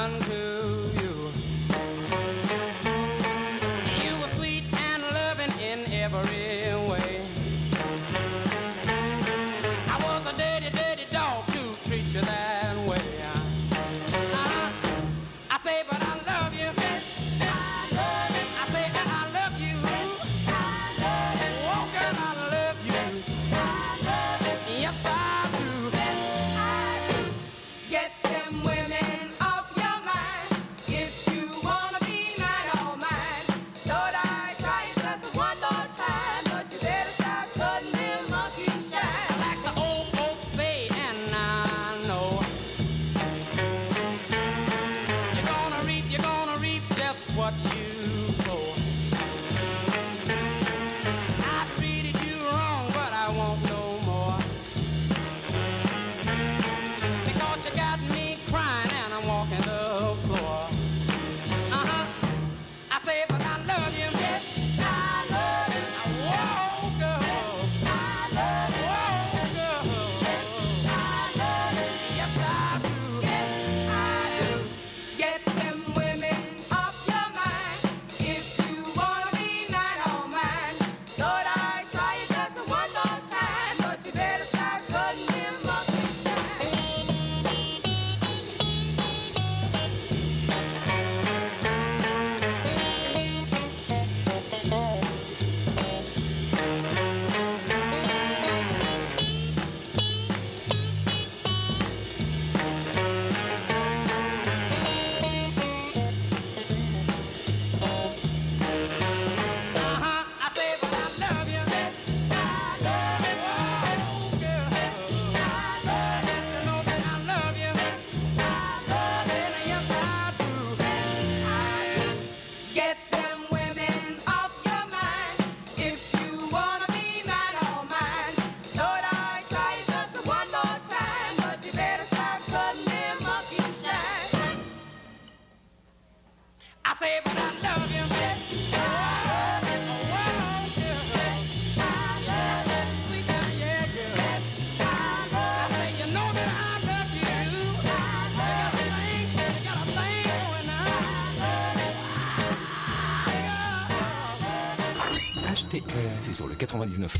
done to you. You were sweet and loving in every way. I was a dirty, dirty dog to treat you that way. I say, but I love you. I love you. I say, but I love you. I love you. Oh, girl, I love you. I love you. Yes, I do. I do. Get them women off your mind. If you wanna be mine, all mine. Lord, I try it just one more time, but you better start cutting them monkey shine. Like the old folks say, and I know you're gonna reap just what you sow. I treated you wrong, but I won't no more. Because you got me crying and I'm walking the floor. I say, but I love you. Yes, I love you. Whoa, girl. I love you. Whoa, girl. Yes, I love you. Yes, I do. Yes, I do. Get them women off your mind. If you wanna be mine, all mine. Lord, I try it just one more time, but you better start cutting them monkey shine. I say, but I love you. I love you. Oh, girl. I love you. You know that I love you. I love you. Yes, I do. I do. Get them women off your mind. If you wanna be mine, all mine. Lord, I try it just one more time, but you better start cutting them monkey shine. I say, but I love you. Yes, I love you. Oh, girl. I love you. Sweet girl, yeah, girl. Yes, I love you. I say, you know that I love you. I love you. You got a thing going on. HTR, c'est sur le 99.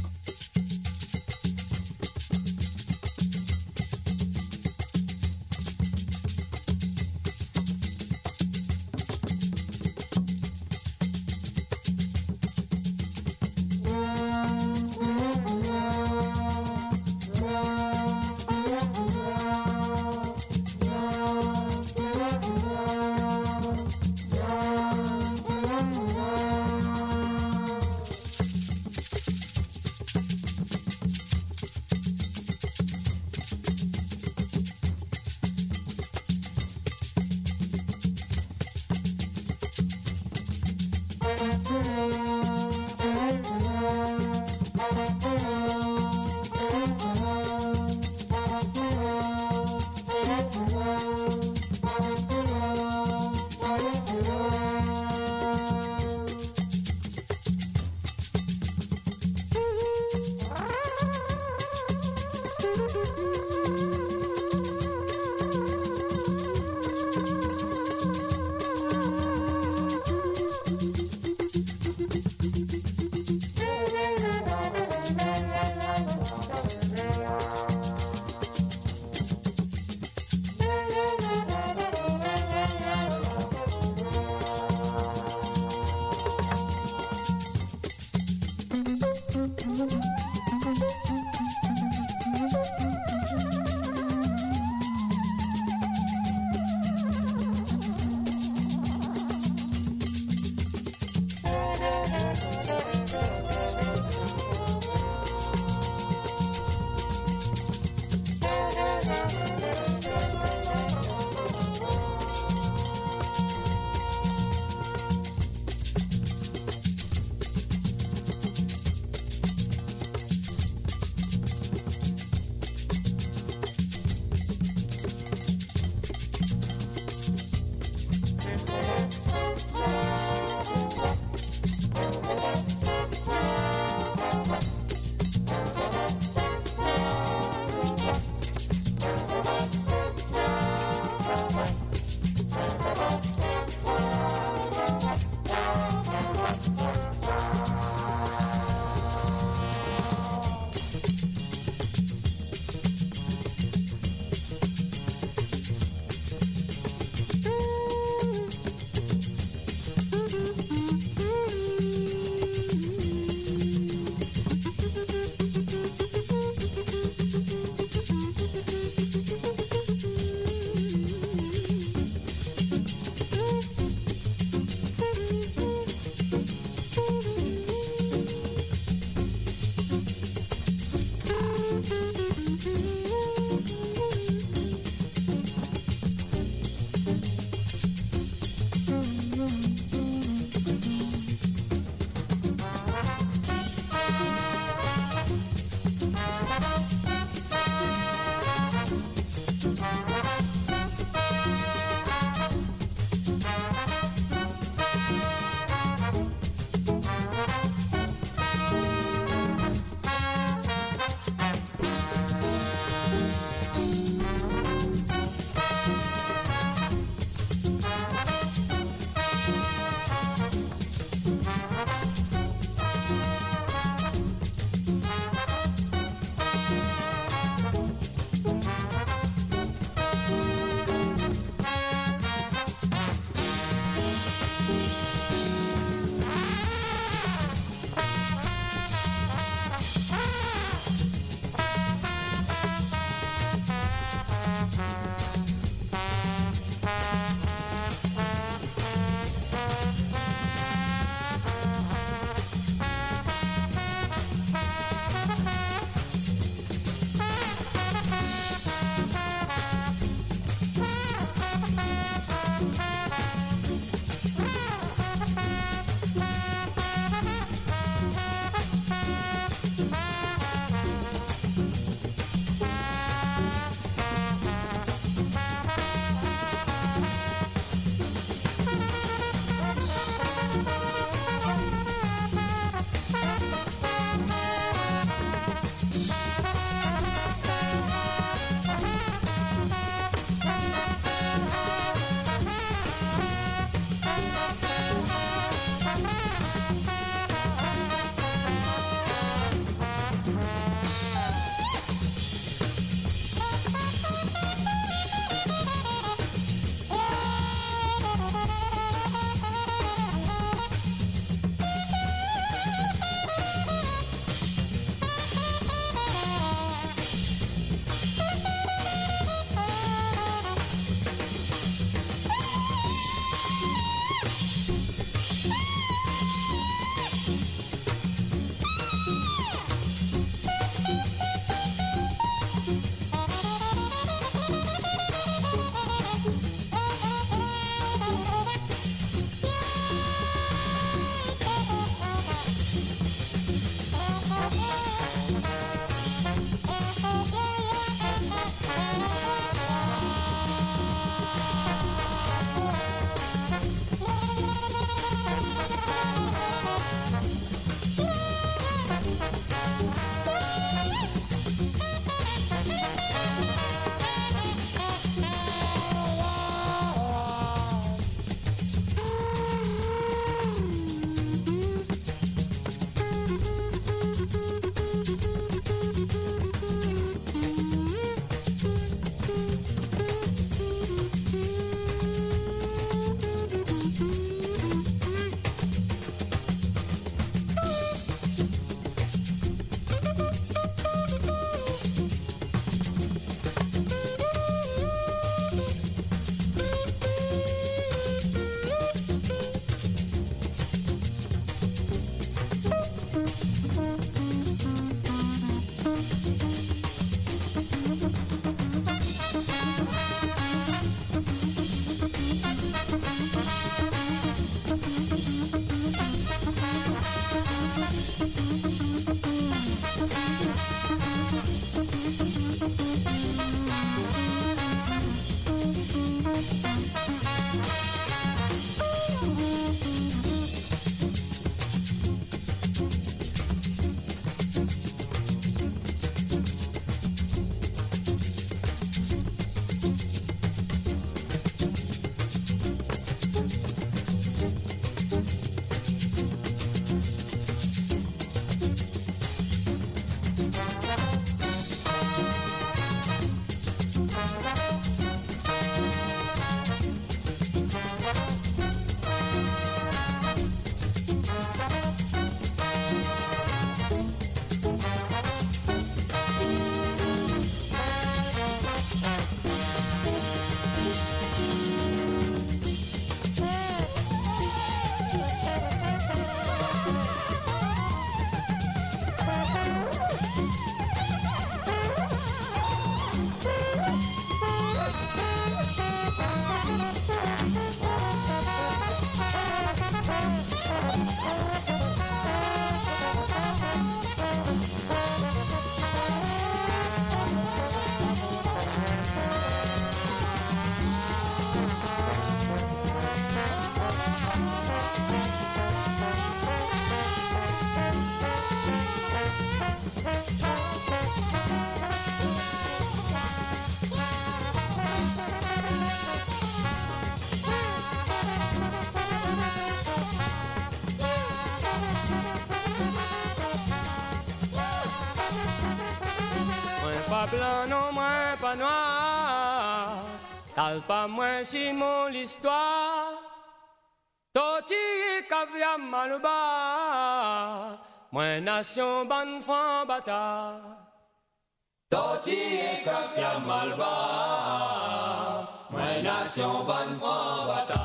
pas blanc, non, moins pas noir. T'as pas moins si mon l'histoire. Toti kavia maluba. Moins nation ban fan bata. Toti kavia maluba. Moins nation ban fan bata.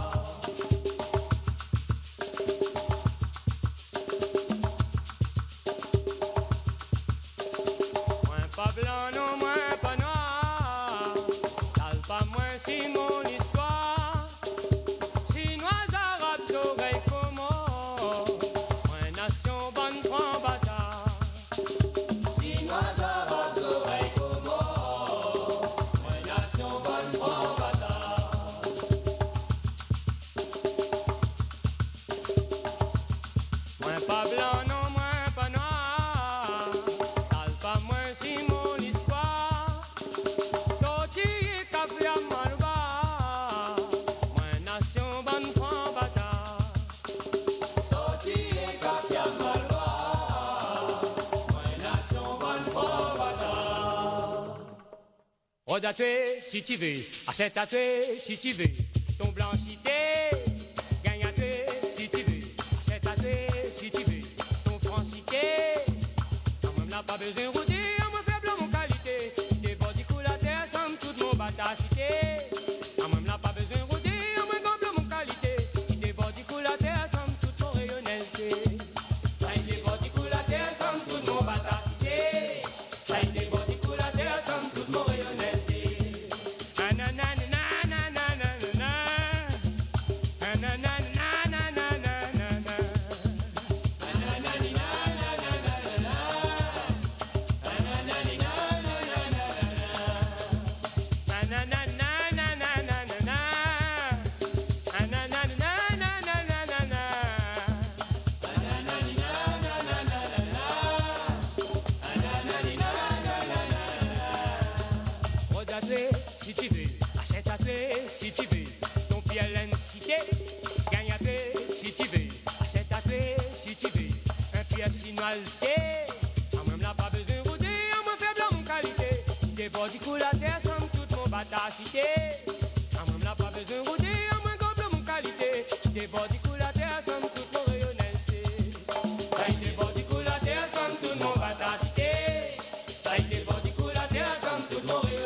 Pas blanc, non, moins pas noir. T'as pas moins si mon histoire. Chinois, arabes, oreilles, comment. Moins nation, bonne franc bâtard. Chinois, arabes, oreilles, comment. Moins nation, bonne franc bâtard. Moins pas blanc, non, moins pas noir. T'as pas moins si mon histoire. Toti café à Maluba. Moins nation bonne franc bâtard. Toti café à Maluba. Moins nation bonne franc bâtard. Rôde à tuer si tu veux. Achète à tuer si tu veux. Ton blanchité. Gagne à tuer si tu veux. Achète à tuer si tu veux. Ton francité. Quand même là pas besoin de rouler. Batacité, en même là pas besoin de rouler, en même double mon qualité. Il déborde du coup la terre, somme toute mon rayonnalité. Ça il déborde du coup la terre, somme toute mon batacité. Ça il déborde du coup la terre, somme toute mon rayonnalité. Nanana nanana nanana nanana nanana nanana. Si tu veux, achète à toi si tu veux, ton pied à l'incité, gagne à toi si tu veux, achète à toi si tu veux, un pied à chinoisité, en même là pas besoin de rouler, en moins faible en qualité, déborde du coup la terre somme toute mon batacité, en même là pas besoin de rouler, en moins gobe mon qualité, déborde du coup la terre somme toute mon rayonnalité, ça y déborde du coup la terre somme toute mon batacité, ça y déborde du coup la terre somme toute mon rayonnalité.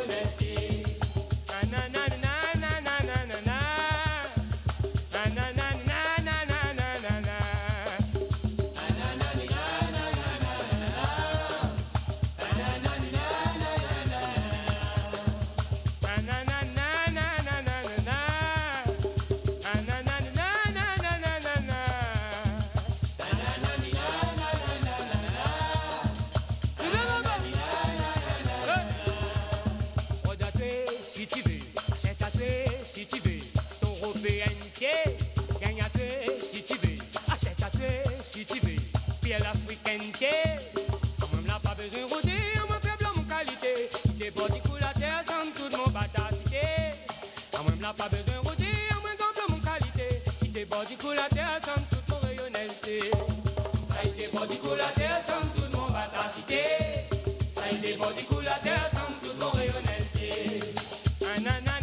Gagne à toi si tu veux, achète à toi si tu veux, puis à l'africainité. En même là pas besoin de rouler, en moins faible mon qualité. Déborde du coup la terre, somme toute mon batacité. En même là pas besoin de rouler, en moins double mon qualité. Déborde du coup la terre, somme toute mon rayonnalité. Ça y déborde du coup la terre, somme toute mon batacité. Ça y déborde du coup la terre, somme toute mon rayonnalité. Nanana.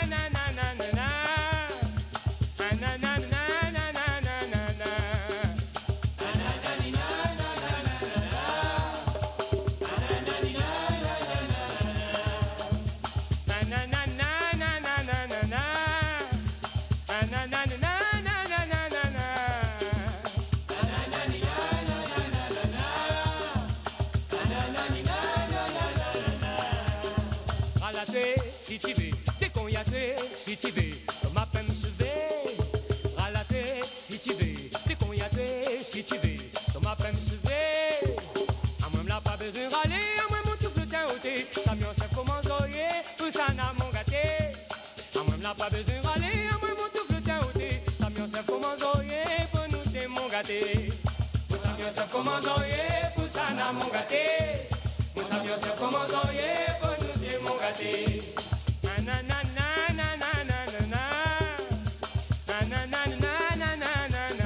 Si tu veux, dès qu'on y a fait, si tu veux, ma peine se fait, ralater, si tu veux, dès qu'on y a fait, si tu veux, ma peine se fait, à moi là pas besoin de râler, à moi mon tout flottin ôté, ça m'y en sait comment zoyer, tout ça n'a mon gâté, à moi là pas besoin de râler, à moi mon tout flottin ôté, ça m'y en sait comment zoyer, pour nous t'es mon gâté, pour ça m'y en sait comment zoyer, pour ça n'a mon gâté, pour ça m'y en sait comment zoyer, pour nous t'es mon gâté. Na na na na na na na na na na na na na na na na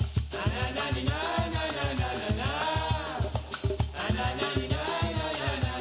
na na na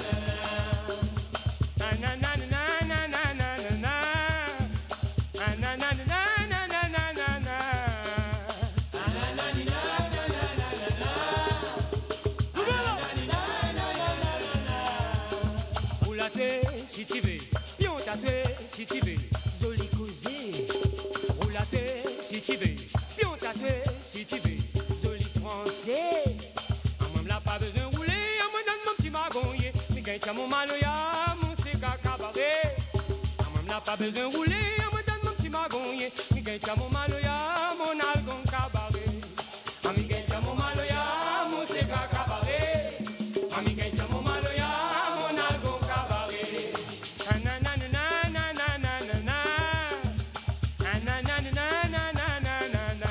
gagne mon maloya, mon cigare cabaret. Moi n'a pas besoin de rouler, me donne mon petit magonnier. Mi gagne mon maloya, mon algon cabaret. Mi gagne mon maloya, mon cigare cabaret. Mi gagne mon maloya, mon algon cabaret. Na na na na na na na na. Na na na na na na na na na.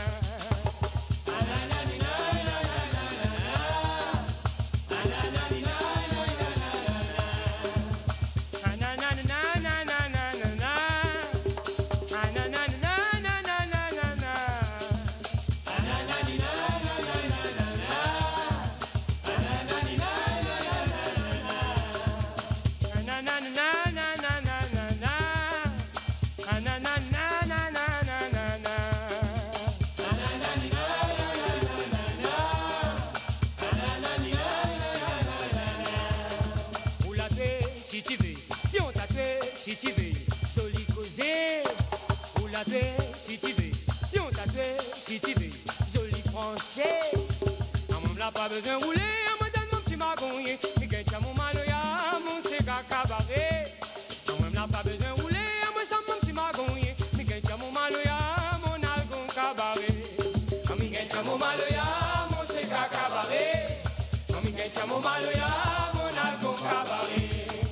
Si tu veux, soli causer, ou la paix, si tu veux, yon tatoué, si tu veux, joli français. Moi n'a pas besoin de rouler, me donne mon petit magonnier. Mi gagne mon maloya, mon cigare cabaret. Moi n'a pas besoin de rouler, me sens mon petit magonnier. Mi gagne mon maloya, mon algon cabaret. Mi gagne mon maloya, mon cigare cabaret. Mi gagne mon maloya, mon algon cabaret.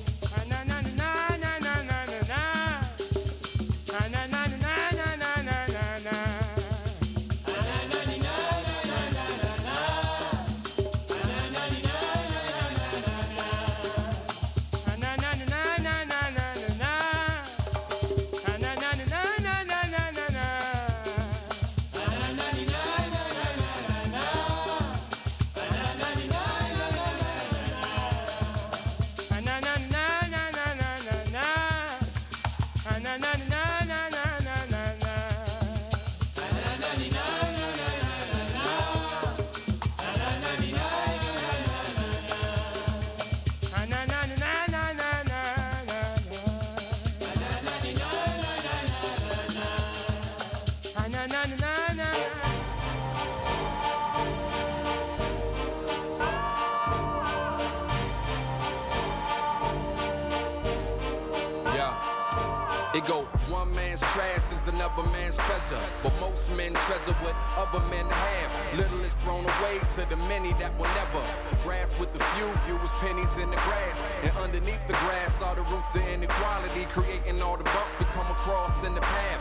It go, one man's trash is another man's treasure. But most men treasure what other men have. Little is thrown away to the many that will never grasp with the few. View as pennies in the grass. And underneath the grass are the roots of inequality, creating all the bucks we come across in the past.